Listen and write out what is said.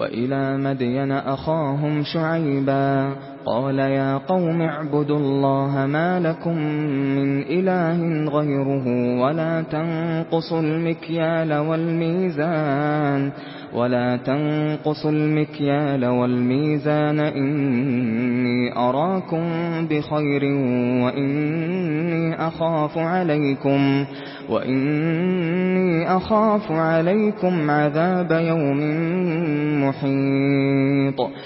وإلى مدين أخاهم شعيبا قال يا قوم اعبدوا الله ما لكم من إله غيره ولا تنقصوا المكيال والميزان إني أراكم بخير وإني أخاف عليكم عذاب يوم محيط